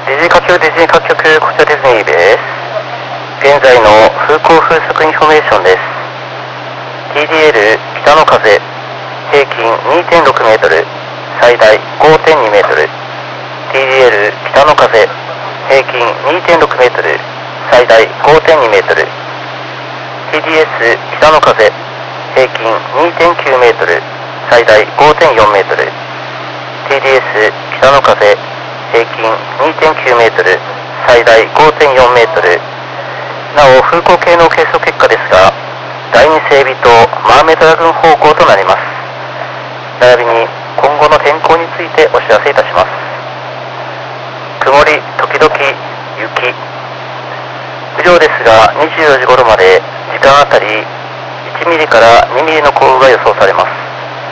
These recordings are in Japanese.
ディズニー各局、ディズニー各局、こちらディズニーです。現在の風向風速インフォメーションです。TDL 北の風、平均 2.6 メートル、最大 5.2 メートル。TDL 北の風、平均 2.6 メートル、最大 5.2 メートル。TDS 北の風、平均 2.9 メートル、最大 5.4 メートル。TDS 北の風、平均 2.9 メートル、最大 5.4 メートル。なお、風向計の計測結果ですが、第2整備とマーメドラグーン方向となります。並びに今後の天候についてお知らせいたします。曇り時々雪。雨量ですが24時頃まで時間あたり1ミリから2ミリの降雨が予想されます。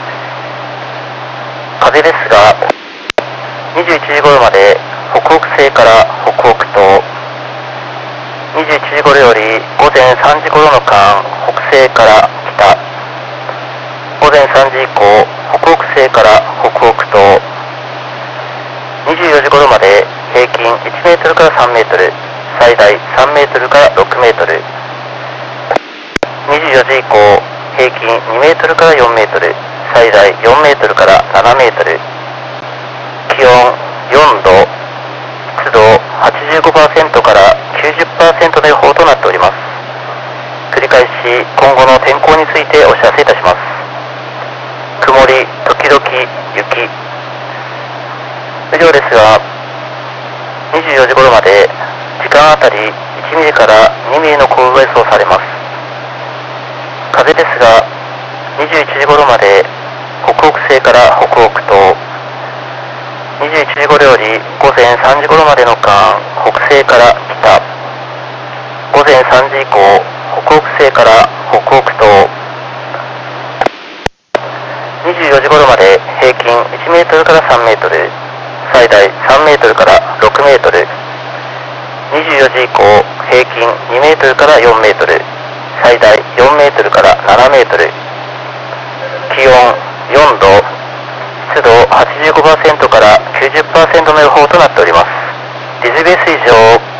風ですが21時頃まで北北西から北北東、21時頃より午前3時頃の間北西から北、午前3時以降北北西から北北東、24時頃まで平均1メートルから3メートル、最大3メートルから6メートル。24時以降平均2メートルから4メートル、最大4メートルから7メートル。気温4度、湿度 85% から 90% の予報となっております。繰り返し今後の天候についてお知らせいたします。曇り時々雪。雨量ですが24時頃まで時間あたり1ミリから2ミリの降雨が予想されます。風ですが21時頃まで北北西から北北東、21時頃より午前3時頃までの間北西から北、午前3時以降北北西から北北東、24時頃まで平均1メートルから3メートル、最大3メートルから6メートル。24時以降平均2メートルから4メートル、最大4メートルから7メートル。気温4度、湿度 85% から 90% の予報となっております。ディズベース以上。